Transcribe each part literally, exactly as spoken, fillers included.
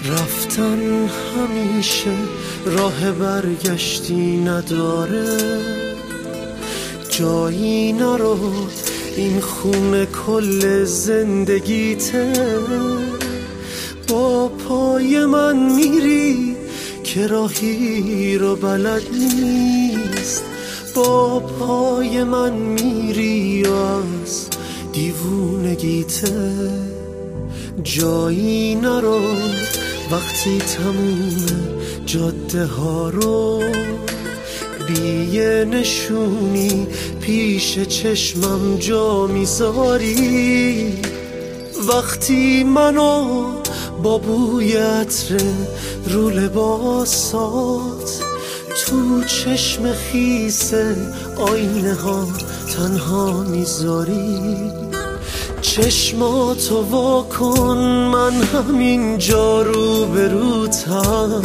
رفتن همیشه راه برگشتی نداره، جایی نرو این خونه کل زندگیته. با پای من میری که راهی رو بلد نیست، با پای من میری از دیوونگیته. جایی نرو وقتی تموم جاده ها رو بی نشونی پیش چشمم جا میذاری. وقتی منو با بوی عطر رو لباسات تو چشم خیس آینه ها تنها میذاری. چشماتو وا کن، من همینجا رو به روتم.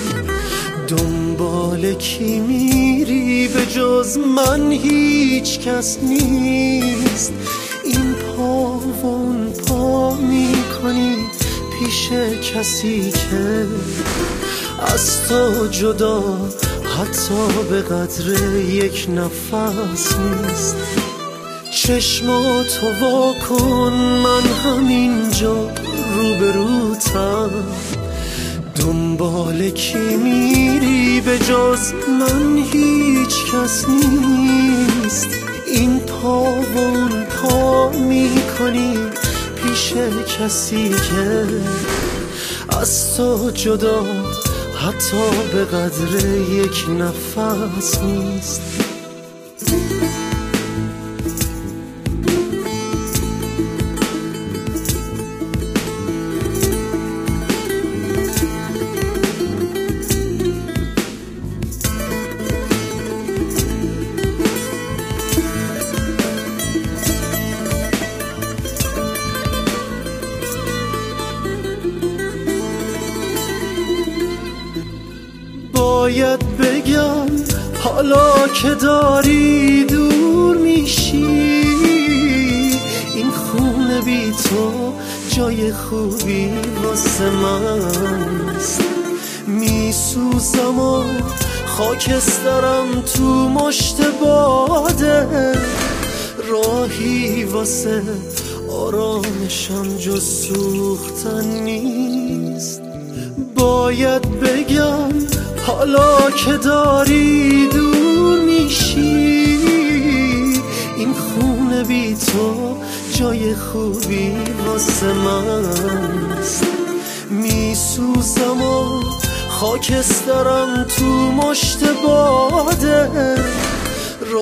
دنبال کی میری به جز من؟ هیچ کس نیست. این پا و اون پا میکنی پیش کسی که از تو جدا حتی به قدر یک نفس نیست. چشماتو وا کن، من همینجا روبروتم. دنبال کی میری به جز من؟ هیچ کس نیست. این پا و اون پا میکنی پیش کسی که از تو جدا حتی به قدر یک نفس نیست. باید بگم حالا که داری دور میشی، این خونه بی تو جای خوبی واسه منست. میسوزم و خاکسترم تو مشت باده، راهی واسه آرامشم جز سوختن نیست. باید بگم حالا که داری دور میشی، این خونه بی تو جای خوبی واسه منست. میسوزم و خاکسترم تو مشت باده،